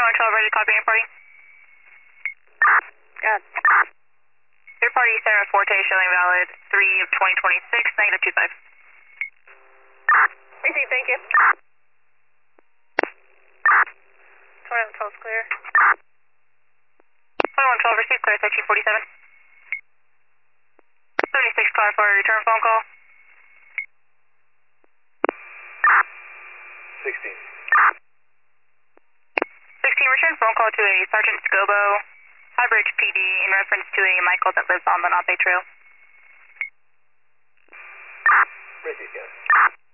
2112, ready to copy any party? God. Your party center Forte showing valid 3 of 2026, negative 25. Received, thank you. 2112 is clear. 2112, received, clear, 1347. 36 car for a return phone call. 16. 16, return phone call to a Sergeant Scobo, Highbridge PD, in reference to a Michael that lives on the Lenape Trail. Received, yes.